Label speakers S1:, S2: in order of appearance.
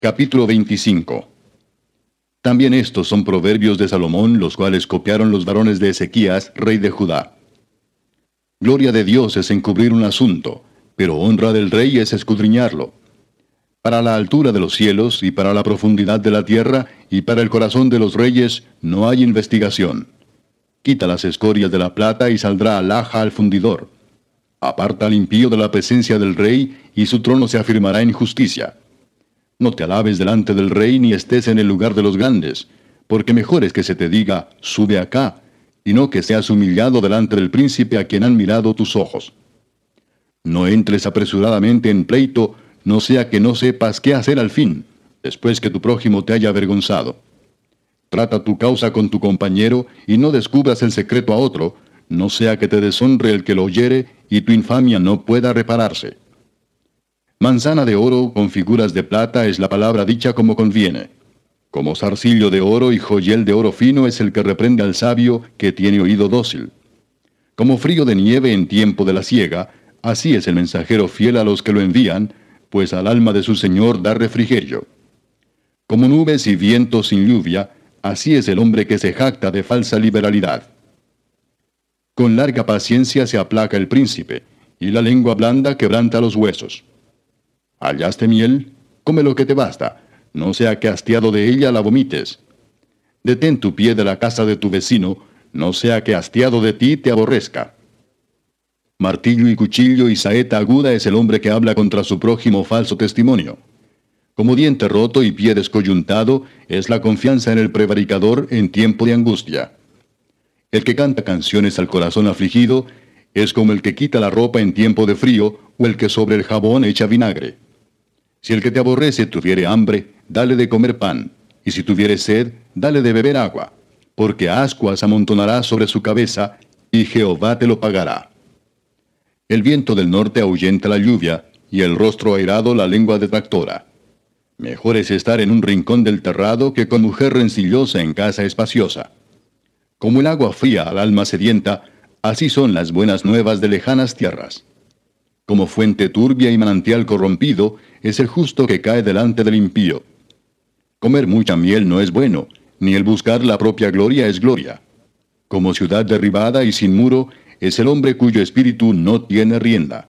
S1: Capítulo 25. También estos son proverbios de Salomón, los cuales copiaron los varones de Ezequías, rey de Judá. Gloria de Dios es encubrir un asunto, pero honra del rey es escudriñarlo. Para la altura de los cielos, y para la profundidad de la tierra, y para el corazón de los reyes, no hay investigación. Quita las escorias de la plata, y saldrá alhaja al fundidor. Aparta al impío de la presencia del rey, y su trono se afirmará en justicia. No te alabes delante del rey, ni estés en el lugar de los grandes, porque mejor es que se te diga, sube acá, y no que seas humillado delante del príncipe a quien han mirado tus ojos. No entres apresuradamente en pleito, no sea que no sepas qué hacer al fin, después que tu prójimo te haya avergonzado. Trata tu causa con tu compañero, y no descubras el secreto a otro, no sea que te deshonre el que lo oyere, y tu infamia no pueda repararse. Manzana de oro con figuras de plata es la palabra dicha como conviene. Como zarcillo de oro y joyel de oro fino es el que reprende al sabio que tiene oído dócil. Como frío de nieve en tiempo de la siega, así es el mensajero fiel a los que lo envían, pues al alma de su señor da refrigerio. Como nubes y vientos sin lluvia, así es el hombre que se jacta de falsa liberalidad. Con larga paciencia se aplaca el príncipe, y la lengua blanda quebranta los huesos. ¿Hallaste miel? Come lo que te basta, no sea que hastiado de ella la vomites. Detén tu pie de la casa de tu vecino, no sea que hastiado de ti te aborrezca. Martillo y cuchillo y saeta aguda es el hombre que habla contra su prójimo falso testimonio. Como diente roto y pie descoyuntado es la confianza en el prevaricador en tiempo de angustia. El que canta canciones al corazón afligido es como el que quita la ropa en tiempo de frío o el que sobre el jabón echa vinagre. Si el que te aborrece tuviere hambre, dale de comer pan, y si tuviere sed, dale de beber agua, porque ascuas amontonará sobre su cabeza, y Jehová te lo pagará. El viento del norte ahuyenta la lluvia, y el rostro airado la lengua detractora. Mejor es estar en un rincón del terrado que con mujer rencillosa en casa espaciosa. Como el agua fría al alma sedienta, así son las buenas nuevas de lejanas tierras. Como fuente turbia y manantial corrompido, es el justo que cae delante del impío. Comer mucha miel no es bueno, ni el buscar la propia gloria es gloria. Como ciudad derribada y sin muro, es el hombre cuyo espíritu no tiene rienda.